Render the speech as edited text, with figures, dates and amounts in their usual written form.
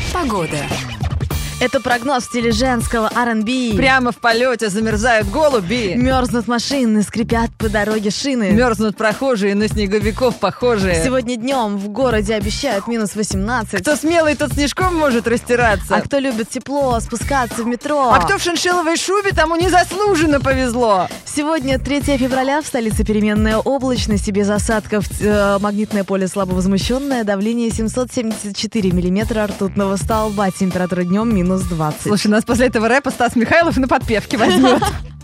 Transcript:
Погода. Это прогноз в стиле женского R&B. Прямо в полете замерзают голуби. Мерзнут машины, скрипят по дороге шины. Мерзнут прохожие, на снеговиков похожие. Сегодня днем в городе обещают минус 18. Кто смелый, тот снежком может растираться. А кто любит тепло, спускаться в метро. А кто в шиншилловой шубе, тому незаслуженно повезло. Сегодня 3 февраля, в столице переменная облачность и без осадков. Магнитное поле слабовозмущенное, давление 774 миллиметра ртутного столба, температура днем минус 20. Слушай, нас после этого рэпа Стас Михайлов на подпевке возьмет.